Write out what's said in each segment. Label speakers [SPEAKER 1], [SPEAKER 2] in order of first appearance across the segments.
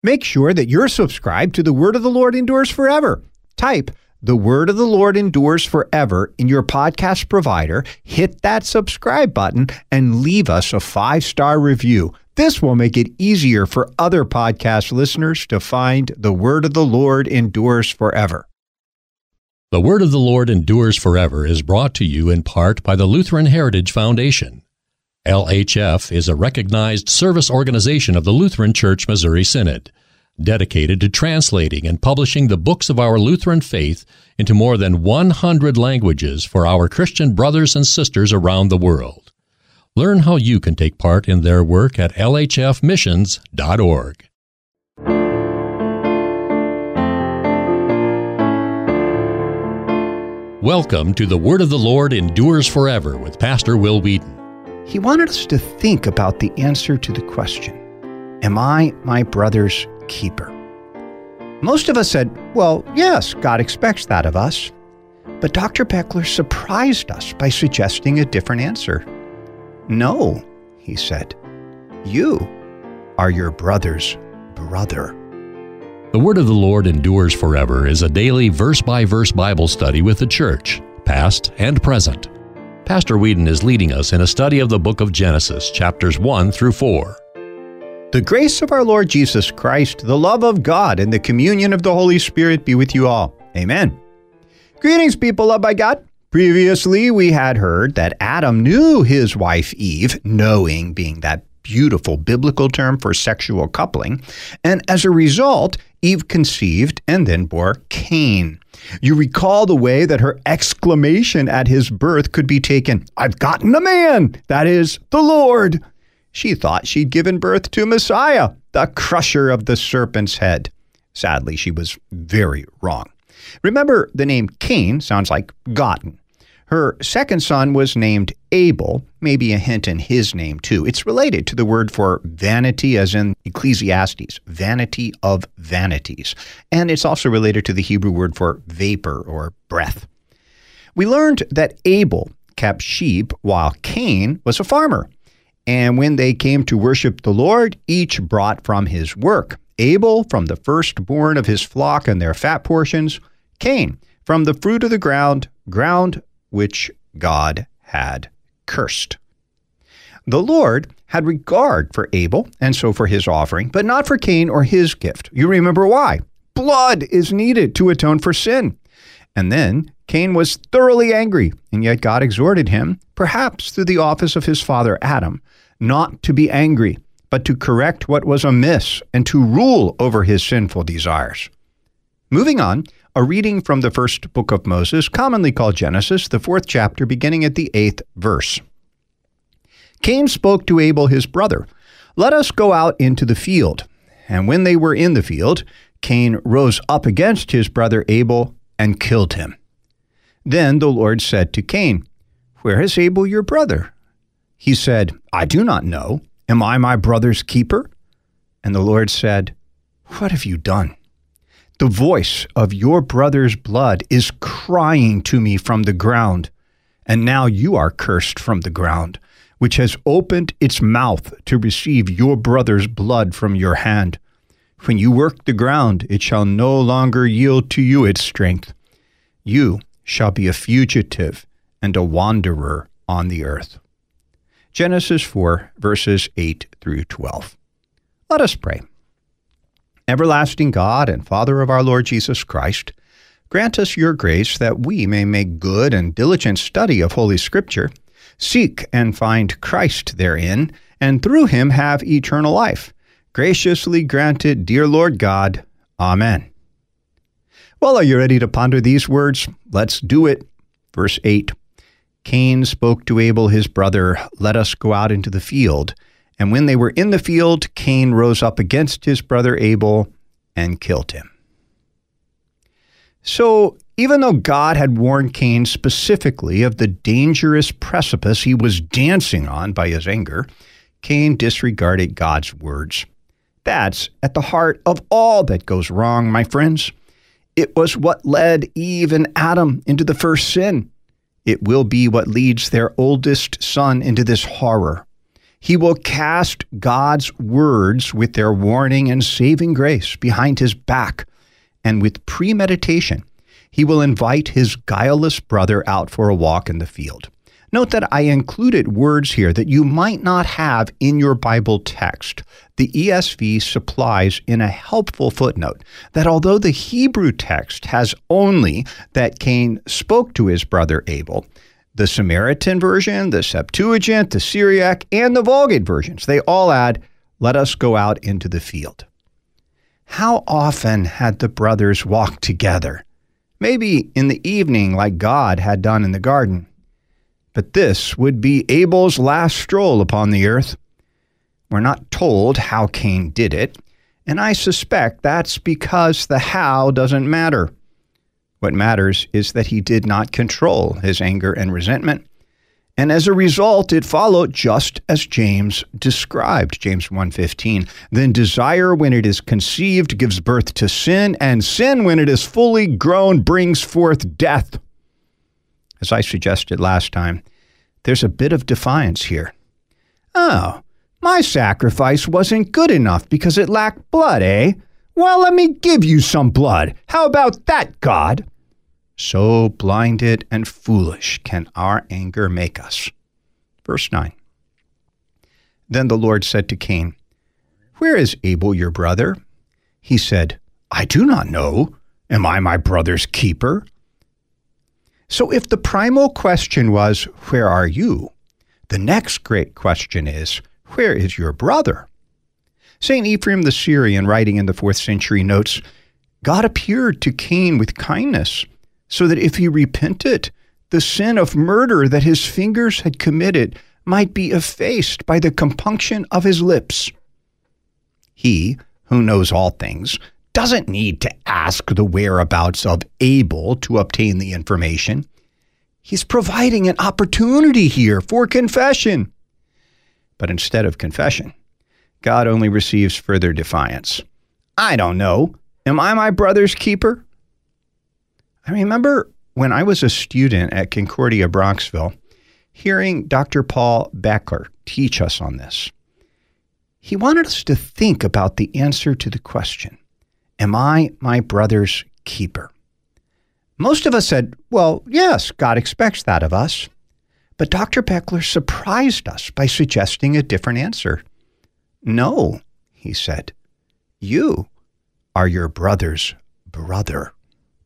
[SPEAKER 1] Make sure that you're subscribed to The Word of the Lord Endures Forever. Type The Word of the Lord Endures Forever in your podcast provider, hit that subscribe button, and leave us a 5-star review. This will make it easier for other podcast listeners to find The Word of the Lord Endures Forever.
[SPEAKER 2] The Word of the Lord Endures Forever is brought to you in part by the Lutheran Heritage Foundation. LHF is a recognized service organization of the Lutheran Church Missouri Synod, dedicated to translating and publishing the books of our Lutheran faith into more than 100 languages for our Christian brothers and sisters around the world. Learn how you can take part in their work at lhfmissions.org. Welcome to The Word of the Lord Endures Forever with Pastor Will Wheaton.
[SPEAKER 1] He wanted us to think about the answer to the question, am I my brother's keeper? Most of us said, well, yes, God expects that of us. But Dr. Beckler surprised us by suggesting a different answer. No, he said, you are your brother's brother.
[SPEAKER 2] The Word of the Lord Endures Forever is a daily verse-by-verse Bible study with the church, past and present. Pastor Whedon is leading us in a study of the book of Genesis, chapters 1 through 4.
[SPEAKER 1] The grace of our Lord Jesus Christ, the love of God, and the communion of the Holy Spirit be with you all. Amen. Greetings, people loved by God. Previously, we had heard that Adam knew his wife Eve, knowing being that beautiful biblical term for sexual coupling, and as a result, Eve conceived and then bore Cain. You recall the way that her exclamation at his birth could be taken, I've gotten a man, that is, the Lord. She thought she'd given birth to Messiah, the crusher of the serpent's head. Sadly, she was very wrong. Remember, the name Cain sounds like gotten. Her second son was named Abel, maybe a hint in his name too. It's related to the word for vanity as in Ecclesiastes, vanity of vanities. And it's also related to the Hebrew word for vapor or breath. We learned that Abel kept sheep while Cain was a farmer. And when they came to worship the Lord, each brought from his work. Abel from the firstborn of his flock and their fat portions, Cain from the fruit of the ground which God had cursed. The Lord had regard for Abel, and so for his offering, but not for Cain or his gift. You remember why? Blood is needed to atone for sin. And then Cain was thoroughly angry, and yet God exhorted him, perhaps through the office of his father Adam, not to be angry, but to correct what was amiss and to rule over his sinful desires. Moving on, a reading from the first book of Moses, commonly called Genesis, the 4th chapter, beginning at the 8th verse. Cain spoke to Abel his brother, let us go out into the field. And when they were in the field, Cain rose up against his brother Abel and killed him. Then the Lord said to Cain, where is Abel your brother? He said, I do not know. Am I my brother's keeper? And the Lord said, what have you done? The voice of your brother's blood is crying to me from the ground, and now you are cursed from the ground, which has opened its mouth to receive your brother's blood from your hand. When you work the ground, it shall no longer yield to you its strength. You shall be a fugitive and a wanderer on the earth. Genesis 4, verses 8 through 12. Let us pray. Everlasting God and Father of our Lord Jesus Christ, grant us your grace that we may make good and diligent study of Holy Scripture, seek and find Christ therein, and through him have eternal life. Graciously grant it, dear Lord God. Amen. Well, are you ready to ponder these words? Let's do it. Verse 8. Cain spoke to Abel his brother, let us go out into the field. And when they were in the field, Cain rose up against his brother Abel and killed him. So, even though God had warned Cain specifically of the dangerous precipice he was dancing on by his anger, Cain disregarded God's words. That's at the heart of all that goes wrong, my friends. It was what led Eve and Adam into the first sin. It will be what leads their oldest son into this horror. He will cast God's words with their warning and saving grace behind his back, and with premeditation, he will invite his guileless brother out for a walk in the field. Note that I included words here that you might not have in your Bible text. The ESV supplies in a helpful footnote that although the Hebrew text has only that Cain spoke to his brother Abel, the Samaritan version, the Septuagint, the Syriac, and the Vulgate versions, they all add, "Let us go out into the field." How often had the brothers walked together? Maybe in the evening like God had done in the garden. But this would be Abel's last stroll upon the earth. We're not told how Cain did it, and I suspect that's because the how doesn't matter. What matters is that he did not control his anger and resentment, and as a result, it followed just as James described, James 1:15. Then desire, when it is conceived, gives birth to sin, and sin, when it is fully grown, brings forth death. As I suggested last time, there's a bit of defiance here. Oh, my sacrifice wasn't good enough because it lacked blood, eh? Well, let me give you some blood. How about that, God? So blinded and foolish can our anger make us. Verse 9. Then the Lord said to Cain, "Where is Abel your brother?" He said, "I do not know. Am I my brother's keeper?" So if the primal question was, "Where are you?" the next great question is, "Where is your brother?" St. Ephraim the Syrian, writing in the 4th century, notes, God appeared to Cain with kindness, so that if he repented, the sin of murder that his fingers had committed might be effaced by the compunction of his lips. He, who knows all things, doesn't need to ask the whereabouts of Abel to obtain the information. He's providing an opportunity here for confession. But instead of confession, God only receives further defiance. I don't know. Am I my brother's keeper? I remember when I was a student at Concordia Bronxville, hearing Dr. Paul Beckler teach us on this. He wanted us to think about the answer to the question, am I my brother's keeper? Most of us said, well, yes, God expects that of us. But Dr. Beckler surprised us by suggesting a different answer. No, he said, you are your brother's brother.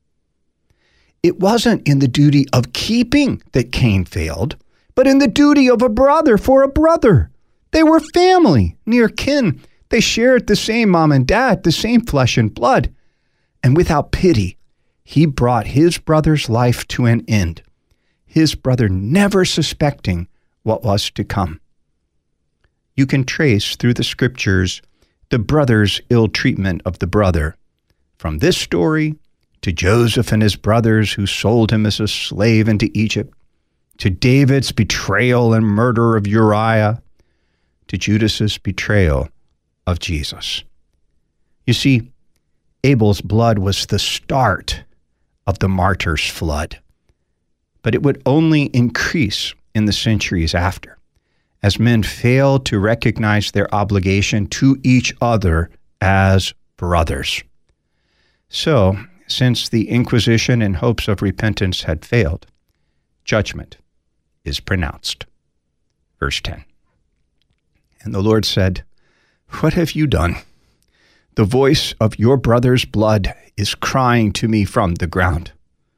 [SPEAKER 1] It wasn't in the duty of keeping that Cain failed, but in the duty of a brother for a brother. They were family, near kin. They shared the same mom and dad, the same flesh and blood. And without pity, he brought his brother's life to an end, his brother never suspecting what was to come. You can trace through the scriptures the brother's ill treatment of the brother, from this story to Joseph and his brothers who sold him as a slave into Egypt, to David's betrayal and murder of Uriah, to Judas's betrayal of Jesus. You see, Abel's blood was the start of the martyr's flood, but it would only increase in the centuries after, as men failed to recognize their obligation to each other as brothers. So, since the Inquisition in hopes of repentance had failed, judgment is pronounced. Verse 10. And the Lord said, "What have you done? The voice of your brother's blood is crying to me from the ground."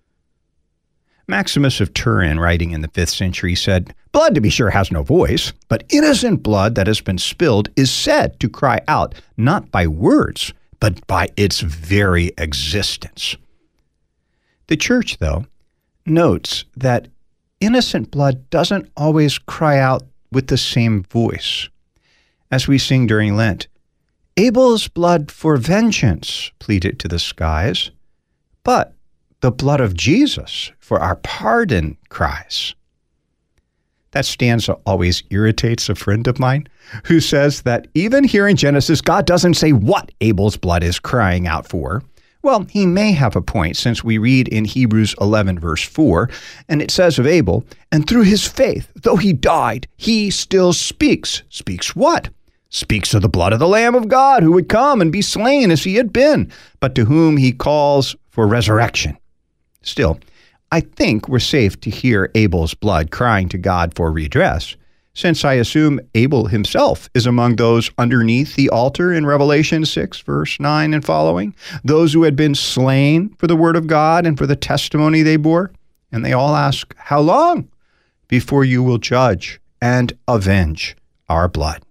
[SPEAKER 1] Maximus of Turin, writing in the 5th century, said, "Blood, to be sure, has no voice, but innocent blood that has been spilled is said to cry out, not by words, but by its very existence." The Church, though, notes that innocent blood doesn't always cry out with the same voice. As we sing during Lent, Abel's blood for vengeance pleaded to the skies, but the blood of Jesus for our pardon cries. That stanza always irritates a friend of mine who says that even here in Genesis, God doesn't say what Abel's blood is crying out for, Well, he may have a point, since we read in Hebrews 11, verse 4, and it says of Abel, "And through his faith, though he died, he still speaks." Speaks what? Speaks of the blood of the Lamb of God, who would come and be slain as he had been, but to whom he calls for resurrection. Still, I think we're safe to hear Abel's blood crying to God for redress, since I assume Abel himself is among those underneath the altar in Revelation 6, verse 9 and following, those who had been slain for the word of God and for the testimony they bore. And they all ask, "How long before you will judge and avenge our blood?"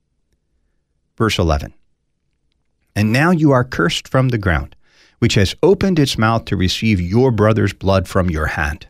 [SPEAKER 1] Verse 11, "And now you are cursed from the ground, which has opened its mouth to receive your brother's blood from your hand."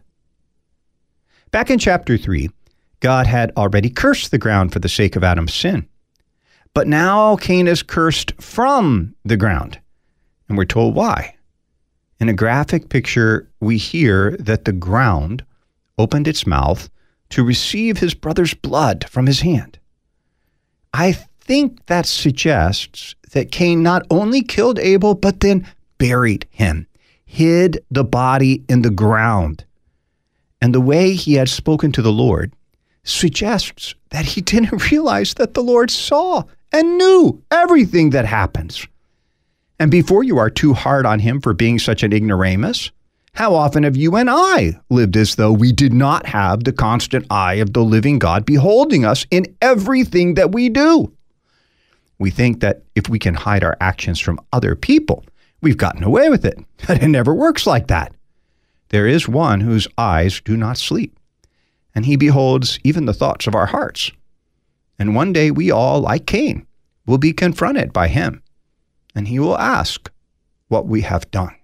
[SPEAKER 1] Back in chapter 3, God had already cursed the ground for the sake of Adam's sin. But now Cain is cursed from the ground, and we're told why. In a graphic picture, we hear that the ground opened its mouth to receive his brother's blood from his hand. I think that suggests that Cain not only killed Abel, but then buried him, hid the body in the ground. And the way he had spoken to the Lord suggests that he didn't realize that the Lord saw and knew everything that happens. And before you are too hard on him for being such an ignoramus, how often have you and I lived as though we did not have the constant eye of the living God beholding us in everything that we do? We think that if we can hide our actions from other people, we've gotten away with it. But it never works like that. There is one whose eyes do not sleep, and he beholds even the thoughts of our hearts. And one day we all, like Cain, will be confronted by him, and he will ask what we have done.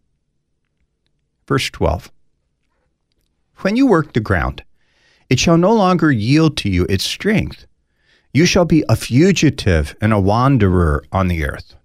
[SPEAKER 1] Verse 12, "When you work the ground, it shall no longer yield to you its strength. You shall be a fugitive and a wanderer on the earth."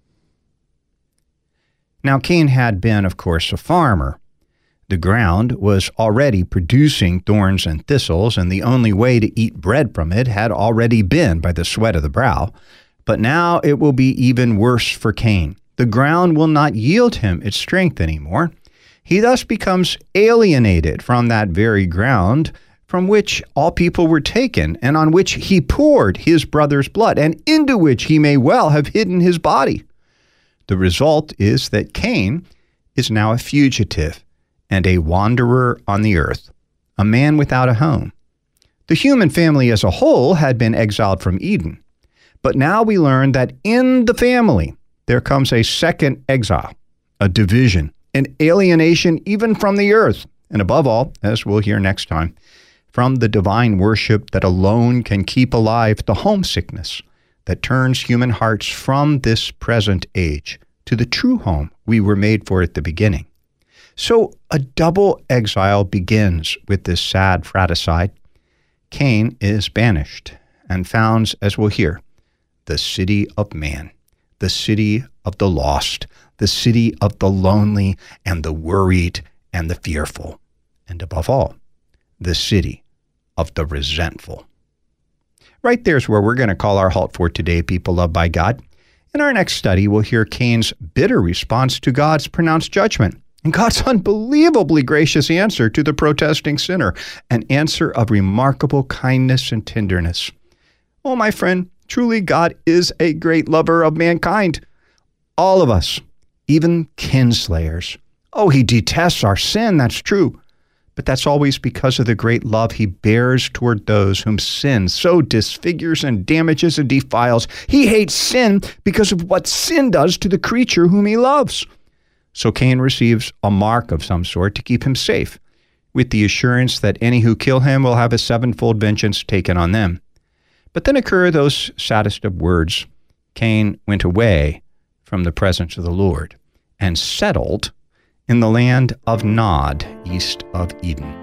[SPEAKER 1] Now Cain had been, of course, a farmer. The ground was already producing thorns and thistles, and the only way to eat bread from it had already been by the sweat of the brow. But now it will be even worse for Cain. The ground will not yield him its strength anymore. He thus becomes alienated from that very ground from which all people were taken, and on which he poured his brother's blood, and into which he may well have hidden his body. The result is that Cain is now a fugitive and a wanderer on the earth, a man without a home. The human family as a whole had been exiled from Eden, but now we learn that in the family there comes a second exile, a division, an alienation even from the earth, and above all, as we'll hear next time, from the divine worship that alone can keep alive the homesickness that turns human hearts from this present age to the true home we were made for at the beginning. So a double exile begins with this sad fratricide. Cain is banished and founds, as we'll hear, the city of man, the city of the lost, the city of the lonely and the worried and the fearful, and above all, the city of the resentful. Right there's where we're going to call our halt for today, people loved by God. In our next study, we'll hear Cain's bitter response to God's pronounced judgment, and God's unbelievably gracious answer to the protesting sinner, an answer of remarkable kindness and tenderness. Oh, my friend, truly God is a great lover of mankind. All of us, even kinslayers. Oh, he detests our sin, that's true. But that's always because of the great love he bears toward those whom sin so disfigures and damages and defiles. He hates sin because of what sin does to the creature whom he loves. So Cain receives a mark of some sort to keep him safe, with the assurance that any who kill him will have a sevenfold vengeance taken on them. But then occur those saddest of words. Cain went away from the presence of the Lord and settled in the land of Nod, east of Eden.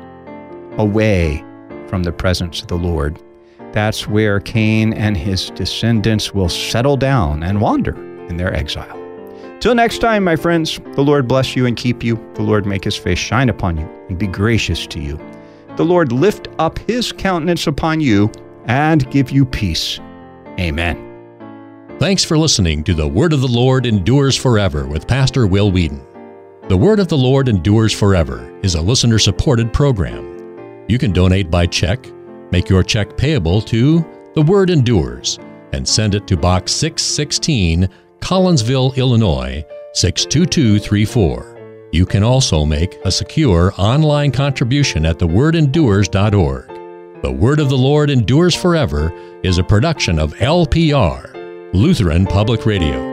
[SPEAKER 1] Away from the presence of the Lord. That's where Cain and his descendants will settle down and wander in their exile. Till next time, my friends, the Lord bless you and keep you. The Lord make his face shine upon you and be gracious to you. The Lord lift up his countenance upon you and give you peace. Amen.
[SPEAKER 2] Thanks for listening to The Word of the Lord Endures Forever with Pastor Will Whedon. The Word of the Lord Endures Forever is a listener-supported program. You can donate by check, make your check payable to The Word Endures, and send it to Box 616, Collinsville, Illinois, 62234. You can also make a secure online contribution at thewordendures.org. The Word of the Lord Endures Forever is a production of LPR, Lutheran Public Radio.